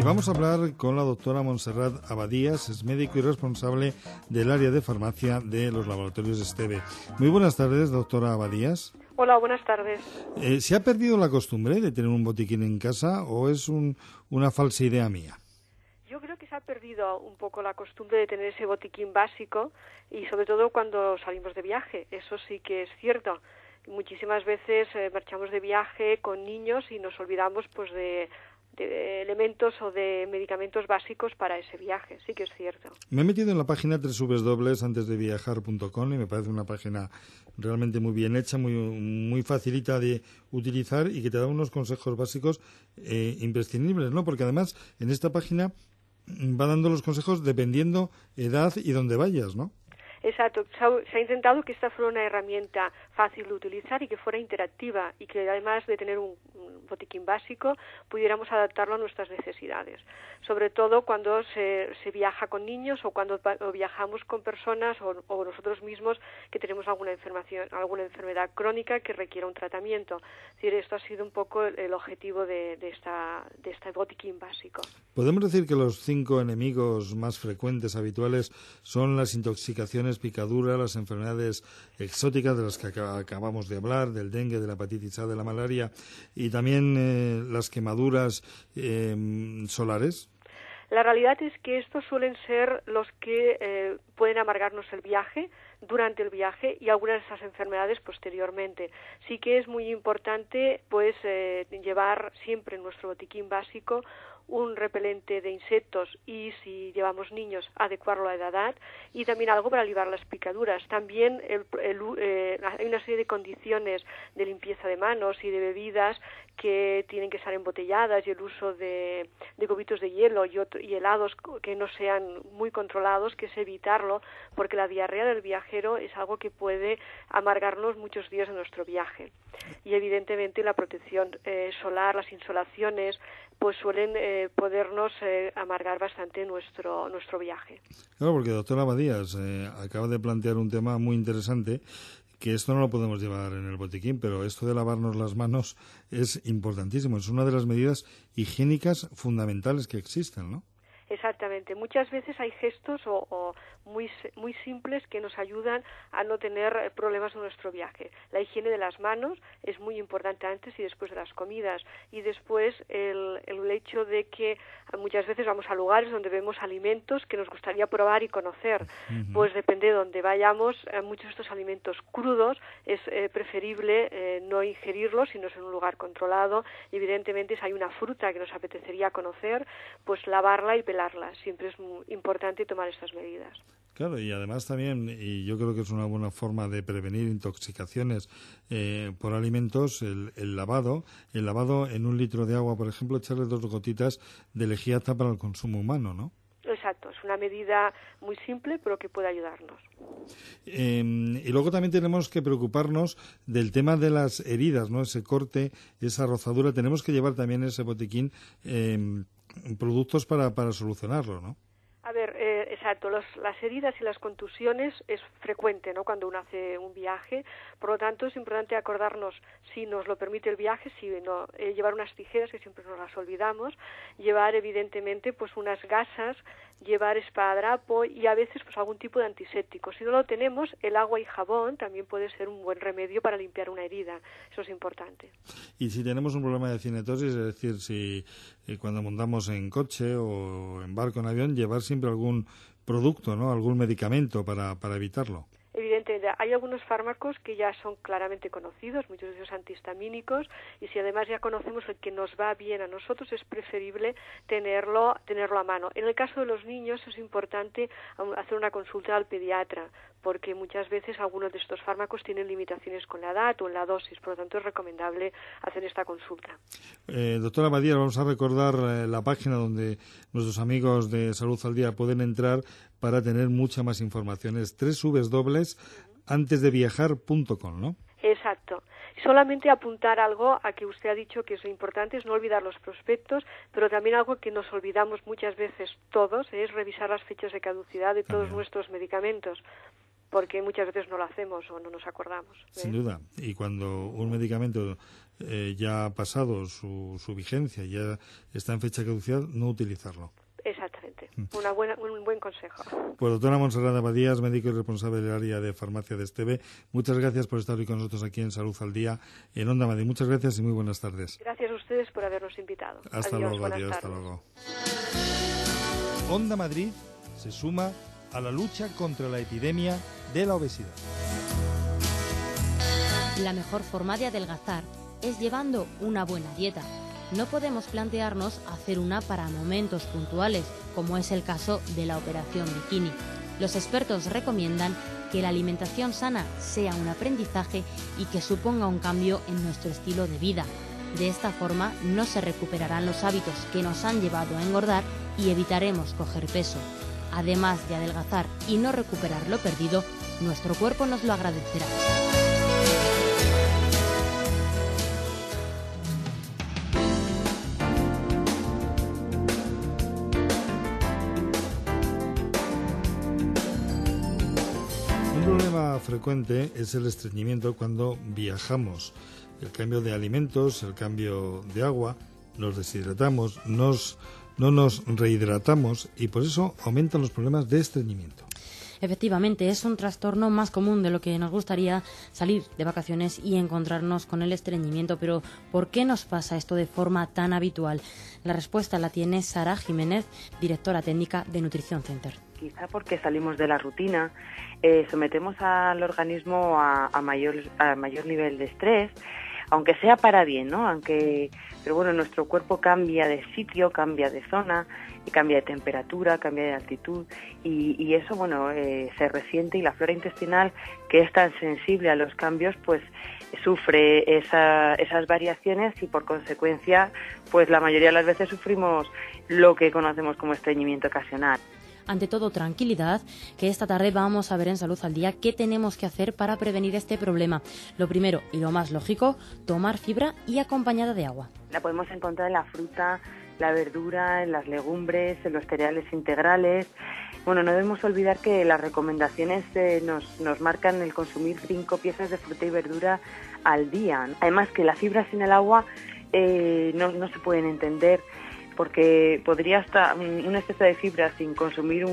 Y vamos a hablar con la doctora Montserrat Abadías, es médico y responsable del área de farmacia de los laboratorios Esteve. Muy buenas tardes, doctora Abadías. Hola, buenas tardes. ¿Se ha perdido la costumbre de tener un botiquín en casa o es una falsa idea mía? Yo creo que se ha perdido un poco la costumbre de tener ese botiquín básico y sobre todo cuando salimos de viaje. Eso sí que es cierto. Muchísimas veces marchamos de viaje con niños y nos olvidamos pues de elementos o de medicamentos básicos para ese viaje. Sí que es cierto. Me he metido en la página www.antesdeviajar.com y me parece una página realmente muy bien hecha, muy facilita de utilizar y que te da unos consejos básicos imprescindibles, ¿no? Porque además en esta página va dando los consejos dependiendo edad y dónde vayas, ¿no? Exacto. Se ha intentado que esta fuera una herramienta fácil de utilizar y que fuera interactiva y que además de tener un botiquín básico pudiéramos adaptarlo a nuestras necesidades. Sobre todo cuando se viaja con niños o cuando viajamos con personas o nosotros mismos que tenemos alguna enfermedad crónica que requiera un tratamiento. Es decir, esto ha sido un poco el objetivo de este botiquín básico. Podemos decir que los 5 enemigos más frecuentes, habituales, son las intoxicaciones, picaduras, las enfermedades exóticas de las que acabamos de hablar, del dengue, de la hepatitis A, de la malaria, y también las quemaduras solares. La realidad es que estos suelen ser los que pueden amargarnos el viaje, durante el viaje y algunas de esas enfermedades posteriormente. Sí que es muy importante pues llevar siempre en nuestro botiquín básico un repelente de insectos y si llevamos niños adecuarlo a la edad y también algo para aliviar las picaduras. También hay una serie de condiciones de limpieza de manos y de bebidas que tienen que estar embotelladas y el uso de cubitos de hielo y helados que no sean muy controlados, que es evitarlo porque la diarrea del viajero es algo que puede amargarnos muchos días de nuestro viaje. Y evidentemente la protección solar, las insolaciones, pues suelen podernos amargar bastante nuestro viaje. Claro, porque doctora Abadías acaba de plantear un tema muy interesante, que esto no lo podemos llevar en el botiquín, pero esto de lavarnos las manos es importantísimo, es una de las medidas higiénicas fundamentales que existen, ¿no? Exactamente. Muchas veces hay gestos o muy simples que nos ayudan a no tener problemas en nuestro viaje. La higiene de las manos es muy importante antes y después de las comidas. Y después el hecho de que muchas veces vamos a lugares donde vemos alimentos que nos gustaría probar y conocer. Uh-huh. Pues depende de donde vayamos, muchos de estos alimentos crudos es preferible no ingerirlos, sino en un lugar controlado. Y evidentemente si hay una fruta que nos apetecería conocer, pues lavarla y pelarla. Siempre es muy importante tomar estas medidas. Claro, y además también, y yo creo que es una buena forma de prevenir intoxicaciones por alimentos, el lavado en 1 litro de agua, por ejemplo, echarle 2 gotitas de lejía apta para el consumo humano, ¿no? Exacto, es una medida muy simple, pero que puede ayudarnos. Y luego también tenemos que preocuparnos del tema de las heridas, ¿no? Ese corte, esa rozadura, tenemos que llevar también ese botiquín productos para solucionarlo, ¿no? A ver, exacto, las heridas y las contusiones es frecuente, ¿no?, cuando uno hace un viaje, por lo tanto es importante acordarnos, si nos lo permite el viaje, si no, llevar unas tijeras, que siempre nos las olvidamos, llevar evidentemente pues unas gasas, llevar esparadrapo y a veces pues algún tipo de antiséptico. Si no lo tenemos, el agua y jabón también puede ser un buen remedio para limpiar una herida, eso es importante. Y si tenemos un problema de cinetosis, es decir, si cuando montamos en coche o en barco, en avión, llevar siempre algún producto, ¿no?, algún medicamento para evitarlo. Evidentemente, hay algunos fármacos que ya son claramente conocidos, muchos de ellos antihistamínicos, y si además ya conocemos el que nos va bien a nosotros, es preferible tenerlo a mano. En el caso de los niños es importante hacer una consulta al pediatra, porque muchas veces algunos de estos fármacos tienen limitaciones con la edad o en la dosis, por lo tanto es recomendable hacer esta consulta. Doctora Abadías, vamos a recordar la página donde nuestros amigos de Salud al Día pueden entrar para tener mucha más información. Es www.antesdeviajar.com, ¿no? Exacto. Solamente apuntar algo a que usted ha dicho que es importante, es no olvidar los prospectos, pero también algo que nos olvidamos muchas veces todos, es revisar las fechas de caducidad de todos nuestros medicamentos, porque muchas veces no lo hacemos o no nos acordamos. Sin duda. Y cuando un medicamento ya ha pasado su vigencia, ya está en fecha de caducidad, no utilizarlo. Exactamente, un buen consejo. Pues doctora Montserrat Abadías, médico y responsable del área de farmacia de Esteve, muchas gracias por estar hoy con nosotros aquí en Salud al Día en Onda Madrid. Muchas gracias y muy buenas tardes. Gracias a ustedes por habernos invitado. Hasta luego, hasta luego. Onda Madrid se suma a la lucha contra la epidemia de la obesidad. La mejor forma de adelgazar es llevando una buena dieta. No podemos plantearnos hacer una para momentos puntuales, como es el caso de la operación bikini. Los expertos recomiendan que la alimentación sana sea un aprendizaje y que suponga un cambio en nuestro estilo de vida. De esta forma no se recuperarán los hábitos que nos han llevado a engordar y evitaremos coger peso. Además de adelgazar y no recuperar lo perdido, nuestro cuerpo nos lo agradecerá. Un problema frecuente es el estreñimiento cuando viajamos. El cambio de alimentos, el cambio de agua, nos deshidratamos, no nos rehidratamos y por eso aumentan los problemas de estreñimiento. Efectivamente, es un trastorno más común de lo que nos gustaría salir de vacaciones y encontrarnos con el estreñimiento. Pero, ¿por qué nos pasa esto de forma tan habitual? La respuesta la tiene Sara Jiménez, directora técnica de Nutrition Center. Quizá porque salimos de la rutina, sometemos al organismo a mayor nivel de estrés, aunque sea para bien, ¿no? Pero bueno, nuestro cuerpo cambia de sitio, cambia de zona, y cambia de temperatura, cambia de altitud, y eso, bueno, se resiente, y la flora intestinal, que es tan sensible a los cambios, pues sufre esas variaciones, y por consecuencia, pues la mayoría de las veces sufrimos lo que conocemos como estreñimiento ocasional. Ante todo, tranquilidad, que esta tarde vamos a ver en Salud al Día qué tenemos que hacer para prevenir este problema. Lo primero y lo más lógico, tomar fibra y acompañada de agua. La podemos encontrar en la fruta, la verdura, en las legumbres, en los cereales integrales. Bueno, no debemos olvidar que las recomendaciones nos marcan el consumir 5 piezas de fruta y verdura al día. Además, que la fibra sin el agua no se pueden entender, porque podría estar un exceso de fibra sin consumir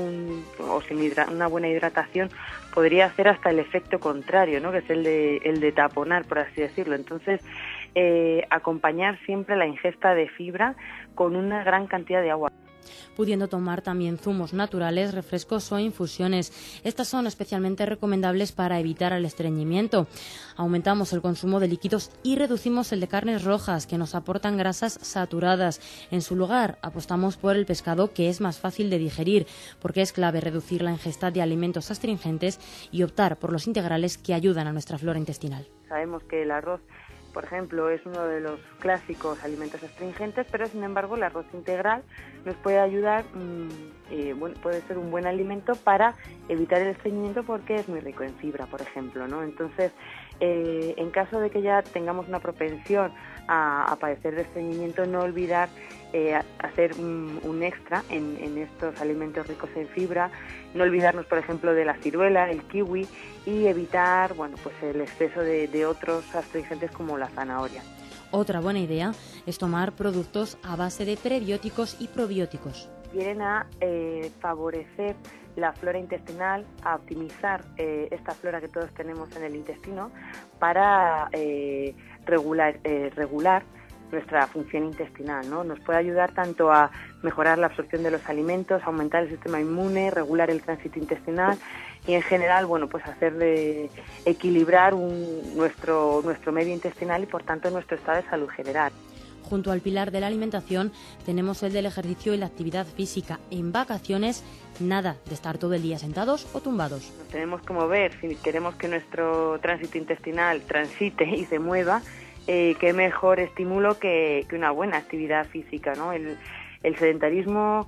una buena hidratación, podría hacer hasta el efecto contrario, ¿no? Que es el de taponar, por así decirlo. Entonces, acompañar siempre la ingesta de fibra con una gran cantidad de agua. Pudiendo tomar también zumos naturales, refrescos o infusiones. Estas son especialmente recomendables para evitar el estreñimiento. Aumentamos el consumo de líquidos y reducimos el de carnes rojas, que nos aportan grasas saturadas. En su lugar, apostamos por el pescado, que es más fácil de digerir, porque es clave reducir la ingesta de alimentos astringentes y optar por los integrales que ayudan a nuestra flora intestinal. Sabemos que el arroz, por ejemplo, es uno de los clásicos alimentos astringentes, pero sin embargo el arroz integral nos puede ayudar, puede ser un buen alimento para evitar el estreñimiento, porque es muy rico en fibra, por ejemplo, ¿no? Entonces, en caso de que ya tengamos una propensión a padecer de estreñimiento, no olvidar hacer un extra en estos alimentos ricos en fibra, no olvidarnos, por ejemplo, de la ciruela, el kiwi, y evitar, pues el exceso de otros astringentes como la zanahoria. Otra buena idea es tomar productos a base de prebióticos y probióticos. Vienen a favorecer la flora intestinal, a optimizar esta flora que todos tenemos en el intestino para regular nuestra función intestinal, ¿no? Nos puede ayudar tanto a mejorar la absorción de los alimentos, aumentar el sistema inmune, regular el tránsito intestinal y en general, hacer de equilibrar nuestro medio intestinal y por tanto nuestro estado de salud general. Junto al pilar de la alimentación tenemos el del ejercicio y la actividad física. En vacaciones, nada de estar todo el día sentados o tumbados. Nos tenemos que mover si queremos que nuestro tránsito intestinal transite y se mueva. Qué mejor estímulo que una buena actividad física, ¿no? El sedentarismo,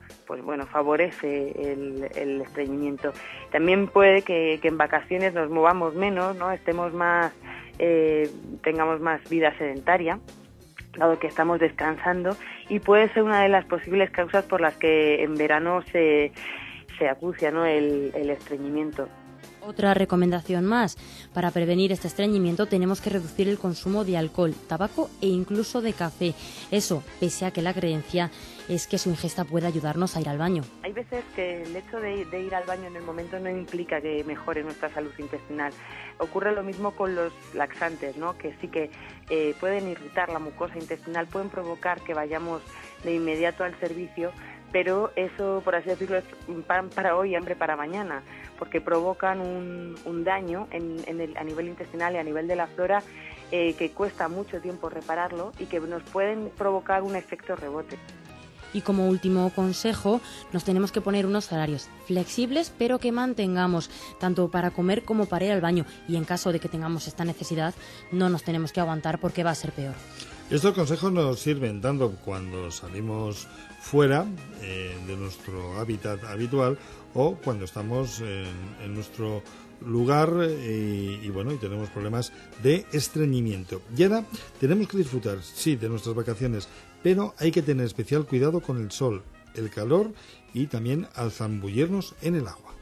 favorece el estreñimiento. También puede que en vacaciones nos movamos menos, ¿no? Estemos más, tengamos más vida sedentaria, dado que estamos descansando, y puede ser una de las posibles causas por las que en verano se acucia, ¿no? el estreñimiento. Otra recomendación más. Para prevenir este estreñimiento tenemos que reducir el consumo de alcohol, tabaco e incluso de café. Eso, pese a que la creencia es que su ingesta puede ayudarnos a ir al baño. Hay veces que el hecho de ir al baño en el momento no implica que mejore nuestra salud intestinal. Ocurre lo mismo con los laxantes, ¿no? Que sí que pueden irritar la mucosa intestinal, pueden provocar que vayamos de inmediato al servicio, pero eso, por así decirlo, es pan para hoy y hambre para mañana, porque provocan un daño a nivel intestinal y a nivel de la flora que cuesta mucho tiempo repararlo y que nos pueden provocar un efecto rebote. Y como último consejo, nos tenemos que poner unos horarios flexibles, pero que mantengamos, tanto para comer como para ir al baño. Y en caso de que tengamos esta necesidad, no nos tenemos que aguantar porque va a ser peor. Estos consejos nos sirven tanto cuando salimos fuera de nuestro hábitat habitual o cuando estamos en nuestro lugar y tenemos problemas de estreñimiento. Y ahora tenemos que disfrutar, sí, de nuestras vacaciones, pero hay que tener especial cuidado con el sol, el calor y también al zambullirnos en el agua.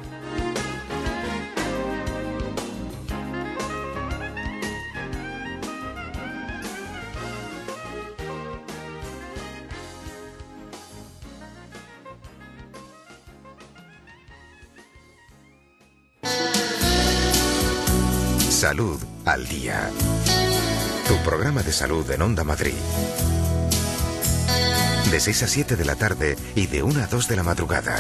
Salud al Día. Tu programa de salud en Onda Madrid. De 6 a 7 de la tarde y de 1 a 2 de la madrugada.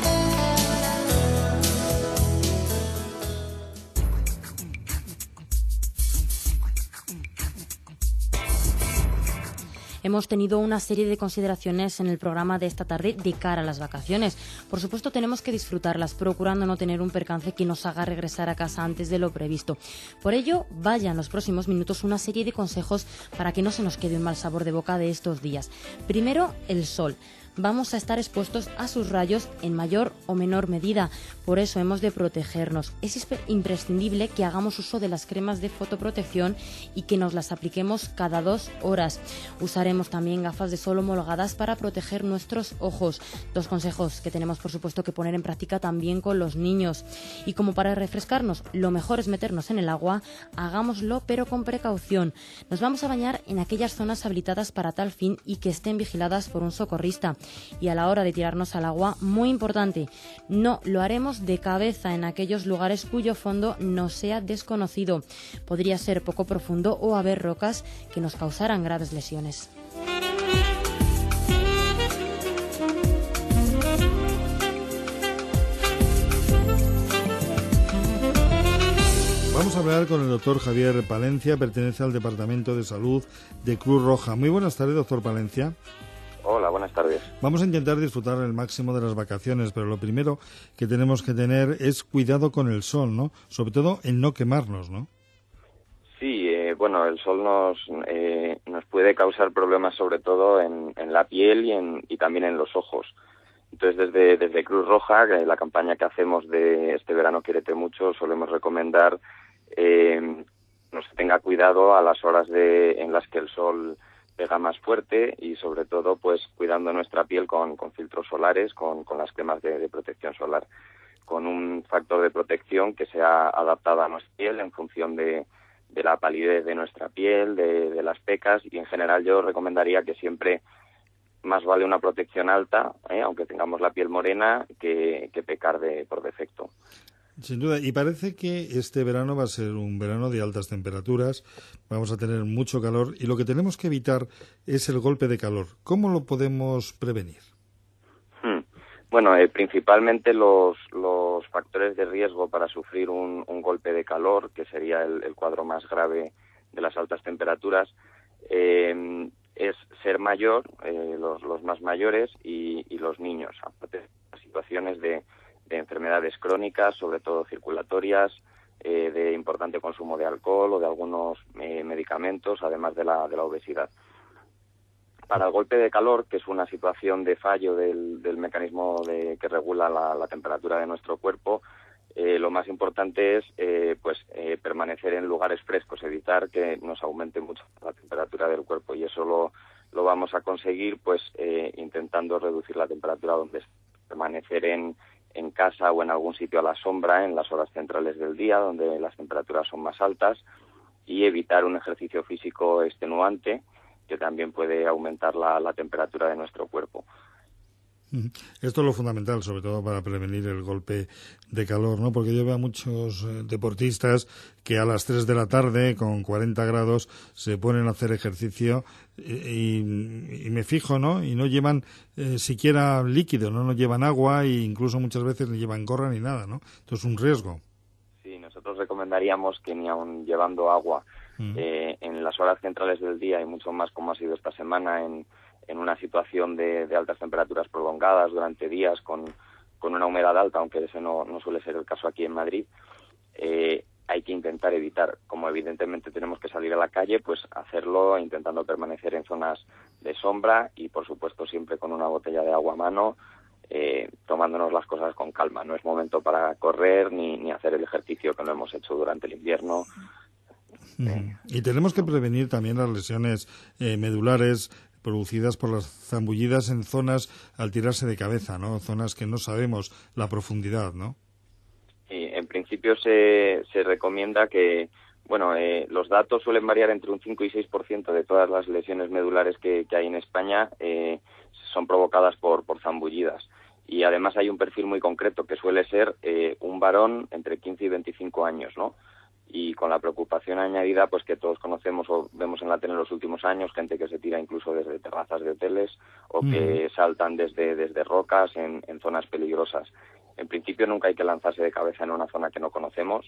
Hemos tenido una serie de consideraciones en el programa de esta tarde de cara a las vacaciones. Por supuesto, tenemos que disfrutarlas, procurando no tener un percance que nos haga regresar a casa antes de lo previsto. Por ello, vaya en los próximos minutos una serie de consejos para que no se nos quede un mal sabor de boca de estos días. Primero, el sol. Vamos a estar expuestos a sus rayos en mayor o menor medida, por eso hemos de protegernos. Es imprescindible que hagamos uso de las cremas de fotoprotección y que nos las apliquemos cada 2 horas. Usaremos también gafas de sol homologadas para proteger nuestros ojos. 2 consejos que tenemos, por supuesto, que poner en práctica también con los niños. Y como para refrescarnos, lo mejor es meternos en el agua, hagámoslo pero con precaución. Nos vamos a bañar en aquellas zonas habilitadas para tal fin y que estén vigiladas por un socorrista. Y a la hora de tirarnos al agua, muy importante, no lo haremos de cabeza en aquellos lugares cuyo fondo no sea desconocido. Podría ser poco profundo o haber rocas que nos causaran graves lesiones. Vamos a hablar con el doctor Javier Palencia, pertenece al Departamento de Salud de Cruz Roja. Muy buenas tardes, doctor Palencia. Hola, buenas tardes. Vamos a intentar disfrutar el máximo de las vacaciones, pero lo primero que tenemos que tener es cuidado con el sol, ¿no? Sobre todo en no quemarnos, ¿no? Sí, el sol nos puede causar problemas sobre todo en la piel y también en los ojos. Entonces, desde Cruz Roja, la campaña que hacemos de este verano Quiérete Mucho, solemos recomendar no se tenga cuidado a las horas en las que el sol pega más fuerte y sobre todo pues cuidando nuestra piel con filtros solares, con las cremas de protección solar, con un factor de protección que sea adaptado a nuestra piel en función de la palidez de nuestra piel, de las pecas, y en general yo recomendaría que siempre más vale una protección alta, aunque tengamos la piel morena, que pecar por defecto. Sin duda, y parece que este verano va a ser un verano de altas temperaturas, vamos a tener mucho calor y lo que tenemos que evitar es el golpe de calor. ¿Cómo lo podemos prevenir? Bueno, principalmente los factores de riesgo para sufrir un golpe de calor, que sería el cuadro más grave de las altas temperaturas, es ser mayor, los más mayores y los niños, aparte de las situaciones de enfermedades crónicas, sobre todo circulatorias, de importante consumo de alcohol o de algunos medicamentos, además de la obesidad. Para el golpe de calor, que es una situación de fallo del mecanismo que regula la temperatura de nuestro cuerpo, lo más importante es permanecer en lugares frescos, evitar que nos aumente mucho la temperatura del cuerpo, y eso lo vamos a conseguir intentando reducir la temperatura donde permanecer en en casa o en algún sitio a la sombra en las horas centrales del día, donde las temperaturas son más altas, y evitar un ejercicio físico extenuante, que también puede aumentar la temperatura de nuestro cuerpo. Esto es lo fundamental, sobre todo para prevenir el golpe de calor, ¿no? Porque yo veo a muchos deportistas que a las 3 de la tarde, con 40 grados, se ponen a hacer ejercicio y me fijo, ¿no? Y no llevan siquiera líquido, ¿no? No llevan agua e incluso muchas veces no llevan gorra ni nada, ¿no? Esto es un riesgo. Sí, nosotros recomendaríamos que ni aun llevando agua en las horas centrales del día, y mucho más como ha sido esta semana en una situación de altas temperaturas prolongadas durante días con una humedad alta, aunque ese no suele ser el caso aquí en Madrid, hay que intentar evitar. Como evidentemente tenemos que salir a la calle, pues hacerlo intentando permanecer en zonas de sombra y, por supuesto, siempre con una botella de agua a mano, tomándonos las cosas con calma. No es momento para correr ni hacer el ejercicio que no hemos hecho durante el invierno. Y tenemos que prevenir también las lesiones medulares producidas por las zambullidas en zonas al tirarse de cabeza, ¿no? Zonas que no sabemos la profundidad, ¿no? Sí, en principio se recomienda que, los datos suelen variar entre un 5 y 6% de todas las lesiones medulares que hay en España son provocadas por zambullidas. Y además hay un perfil muy concreto que suele ser un varón entre 15 y 25 años, ¿no? Y con la preocupación añadida, pues que todos conocemos o vemos en la tele en los últimos años, gente que se tira incluso desde terrazas de hoteles o que saltan desde rocas en zonas peligrosas. En principio nunca hay que lanzarse de cabeza en una zona que no conocemos.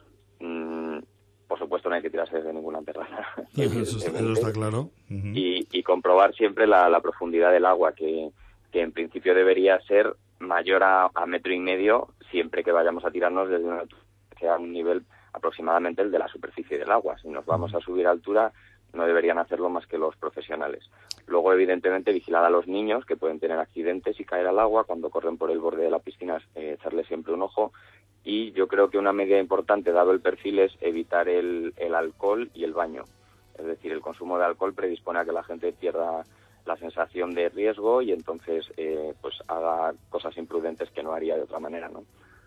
Por supuesto no hay que tirarse desde ninguna terraza. Eso está claro. Y comprobar siempre la profundidad del agua, que en principio debería ser mayor a 1,5 metros siempre que vayamos a tirarnos desde una altura que sea un nivel aproximadamente el de la superficie del agua. Si nos vamos a subir a altura, no deberían hacerlo más que los profesionales. Luego, evidentemente, vigilar a los niños que pueden tener accidentes y caer al agua cuando corren por el borde de la piscina, echarle siempre un ojo. Y yo creo que una medida importante, dado el perfil, es evitar el alcohol y el baño. Es decir, el consumo de alcohol predispone a que la gente pierda la sensación de riesgo y entonces pues haga cosas imprudentes que no haría de otra manera, ¿no?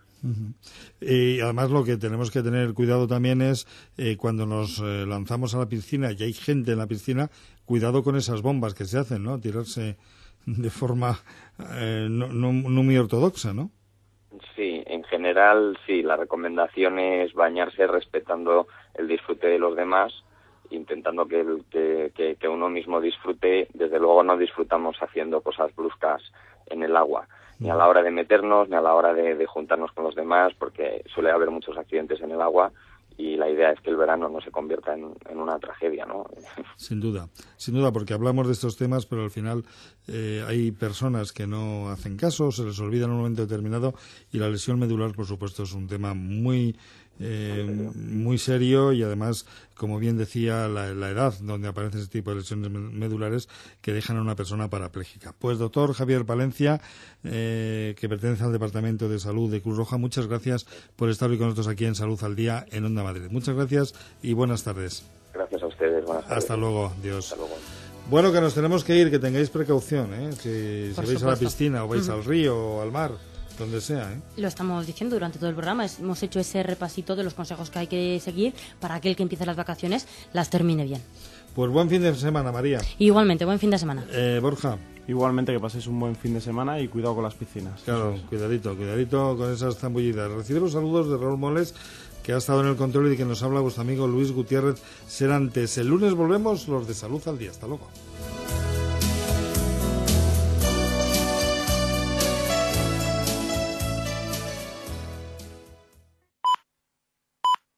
Y además lo que tenemos que tener cuidado también es cuando nos lanzamos a la piscina y hay gente en la piscina, cuidado con esas bombas que se hacen, ¿no? Tirarse de forma no muy ortodoxa, ¿no? Sí, en general sí, la recomendación es bañarse respetando el disfrute de los demás, intentando que uno mismo disfrute. Desde luego no disfrutamos haciendo cosas bruscas en el agua, ni a la hora de meternos, ni a la hora de juntarnos con los demás, porque suele haber muchos accidentes en el agua y la idea es que el verano no se convierta en una tragedia, ¿no? Sin duda, porque hablamos de estos temas, pero al final hay personas que no hacen caso, se les olvida en un momento determinado, y la lesión medular, por supuesto, es un tema muy serio y además, como bien decía, la edad donde aparecen ese tipo de lesiones medulares que dejan a una persona parapléjica. Pues doctor Javier Palencia, que pertenece al Departamento de Salud de Cruz Roja, muchas gracias por estar hoy con nosotros aquí en Salud al Día en Onda Madrid. Muchas gracias y buenas tardes. Gracias a ustedes, buenas tardes. Hasta luego, adiós. Hasta luego. Bueno, que nos tenemos que ir, que tengáis precaución, si vais a la piscina o vais al río o al mar, donde sea, Lo estamos diciendo durante todo el programa. Hemos hecho ese repasito de los consejos que hay que seguir para que el que empiece las vacaciones las termine bien. Pues buen fin de semana, María. Igualmente, buen fin de semana. Borja. Igualmente, que paséis un buen fin de semana y cuidado con las piscinas. Claro, cuidadito con esas zambullidas. Recibe los saludos de Raúl Moles, que ha estado en el control y que nos habla vuestro amigo Luis Gutiérrez Serantes. El lunes volvemos los de Salud al Día. Hasta luego.